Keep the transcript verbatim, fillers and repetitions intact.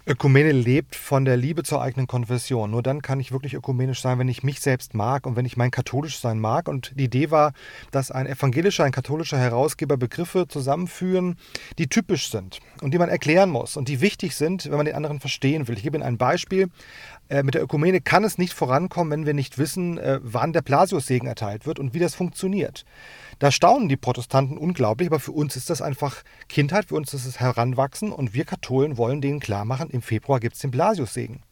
Ökumene lebt von der Liebe zur eigenen Konfession. Nur dann kann ich wirklich ökumenisch sein, wenn ich mich selbst mag und wenn ich mein katholisch sein mag. Und die Idee war, dass ein evangelischer, ein katholischer Herausgeber Begriffe zusammenführen, die typisch sind und die man erklären muss und die wichtig sind, wenn man den anderen verstehen will. Ich gebe Ihnen ein Beispiel. Äh, mit der Ökumene kann es nicht vorankommen, wenn wir nicht wissen, äh, wann der Blasiussegen erteilt wird und wie das funktioniert. Da staunen die Protestanten unglaublich, aber für uns ist das einfach Kindheit, für uns ist es Heranwachsen und wir Katholen wollen denen klar machen, im Februar gibt es den Blasiussegen.